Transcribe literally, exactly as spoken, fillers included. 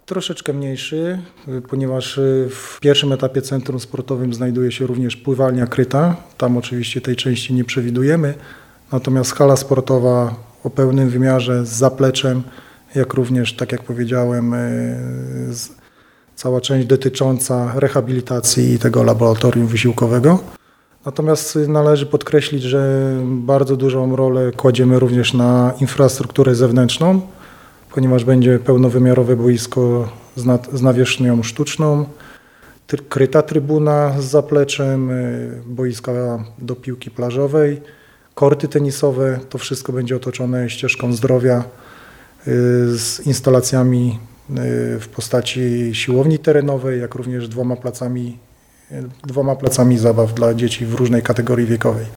Troszeczkę mniejszy, ponieważ w pierwszym etapie centrum sportowym znajduje się również pływalnia kryta. Tam oczywiście tej części nie przewidujemy. Natomiast hala sportowa o pełnym wymiarze z zapleczem, jak również, tak jak powiedziałem, z, cała część dotycząca rehabilitacji i tego laboratorium wysiłkowego. Natomiast należy podkreślić, że bardzo dużą rolę kładziemy również na infrastrukturę zewnętrzną, ponieważ będzie pełnowymiarowe boisko z, nad, z nawierzchnią sztuczną, try, kryta trybuna z zapleczem, boiska do piłki plażowej, korty tenisowe. To wszystko będzie otoczone ścieżką zdrowia z instalacjami w postaci siłowni terenowej, jak również dwoma placami, dwoma placami zabaw dla dzieci w różnej kategorii wiekowej.